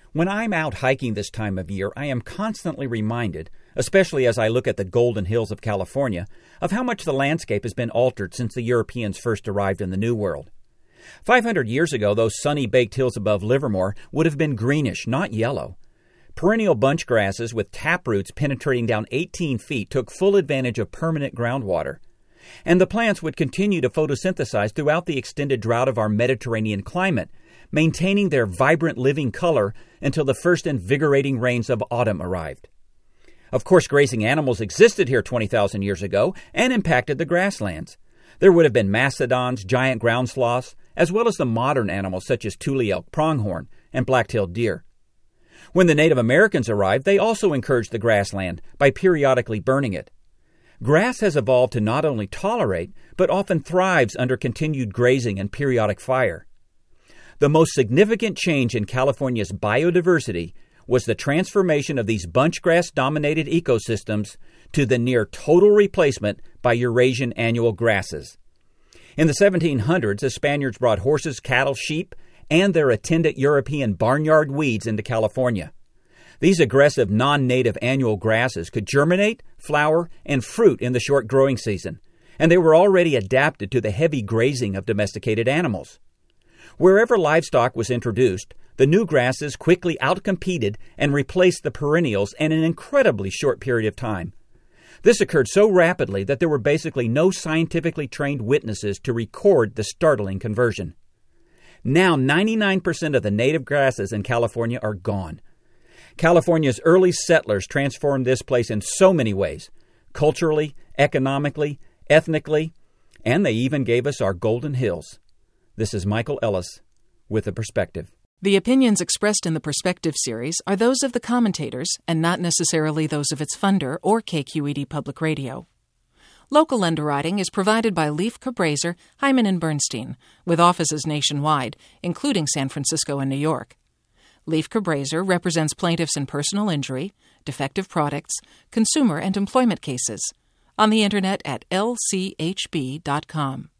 When I'm out hiking this time of year, I am constantly reminded, especially as I look at the golden hills of California, of how much the landscape has been altered since the Europeans first arrived in the New World. 500 years ago, those sunny baked hills above Livermore would have been greenish, not yellow. Perennial bunch grasses with taproots penetrating down 18 feet took full advantage of permanent groundwater. And the plants would continue to photosynthesize throughout the extended drought of our Mediterranean climate, maintaining their vibrant living color until the first invigorating rains of autumn arrived. Of course, grazing animals existed here 20,000 years ago and impacted the grasslands. There would have been mastodons, giant ground sloths, as well as the modern animals such as tule elk, pronghorn, and black-tailed deer. When the Native Americans arrived, they also encouraged the grassland by periodically burning it. Grass has evolved to not only tolerate, but often thrives under continued grazing and periodic fire. The most significant change in California's biodiversity was the transformation of these bunchgrass-dominated ecosystems to the near-total replacement by Eurasian annual grasses. In the 1700s, the Spaniards brought horses, cattle, sheep, and their attendant European barnyard weeds into California. These aggressive non-native annual grasses could germinate, flower, and fruit in the short growing season, and they were already adapted to the heavy grazing of domesticated animals. Wherever livestock was introduced, the new grasses quickly outcompeted and replaced the perennials in an incredibly short period of time. This occurred so rapidly that there were basically no scientifically trained witnesses to record the startling conversion. Now 99% of the native grasses in California are gone. California's early settlers transformed this place in so many ways, culturally, economically, ethnically, and they even gave us our golden hills. This is Michael Ellis with The Perspective. The opinions expressed in the Perspective series are those of the commentators and not necessarily those of its funder or KQED Public Radio. Local underwriting is provided by Leif Cabraser, Hyman & Bernstein, with offices nationwide, including San Francisco and New York. Leif Cabraser represents plaintiffs in personal injury, defective products, consumer and employment cases. On the Internet at lchb.com.